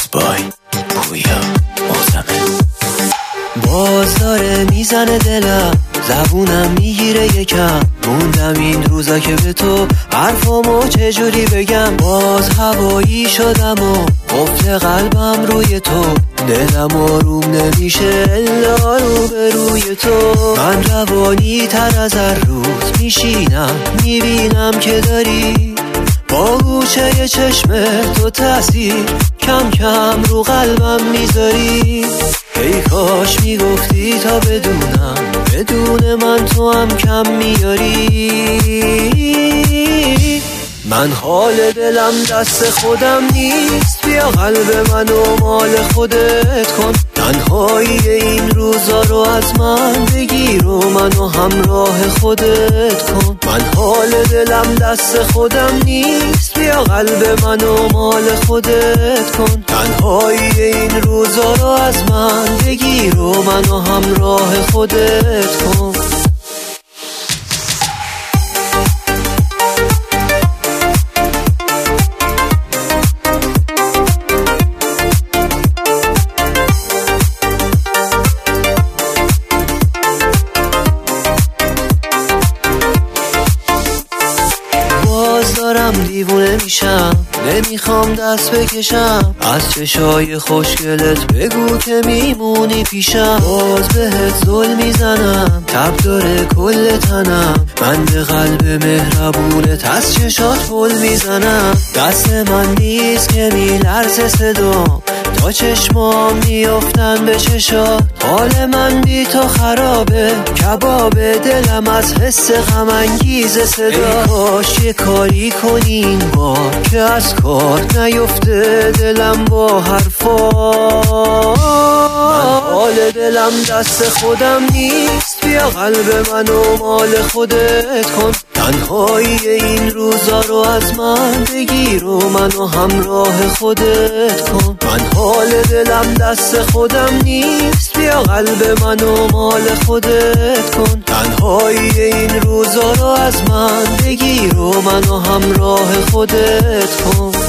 بای پویا موزمه. باز داره میزنه دلم، زبونم میگیره یکم، موندم این روزا که به تو حرفامو چجوری بگم. باز هوایی شدم و قفل قلبم روی تو، دلم آروم نمیشه الا رو به روی تو. من روانی تر از هر روز میشینم، میبینم که داری با گوشه چشم تو تاثیر کم کم رو قلبم میذاری. ای کاش میگفتی تا بدونم، بدون من تو هم کم میاری. من حال دلم دست خودم نیست، بیا قلب منو مال خودت کن. تنهایی این روزا رو از من بگیر و منو همراه خودت کن. من حال دلم دست خودم نیست، بیا قلب منو مال خودت کن. تنهایی این روزا رو از من بگیر و منو همراه خودت کن. دارم دیوونه میشم، نمیخوام دست بکشم از چشای خوشگلت، بگو که میمونی پیشم. باز بهت زل میزنم، تب داره کل تنم، من به قلب مهربونت از چشات پل میزنم. دست من نیست که میلرزه صدام، تا چشمام میافتن به چشات. حال من بی تو خرابه، کباب دلم از حس غم انگیز صدا. ای کاش یه کاری کنی این بار که از کار نیفته دلم با حرفا. من حال دلم دست خودم نیست، بیا قلب منو مال خودت کن. تنهایی این روزا رو از من بگیر و منو همراه خودت کن. من حال دلم دست خودم نیست، بیا قلب منو مال خودت کن. تنهایی این روزا رو از من بگیر و منو همراه خودت کن.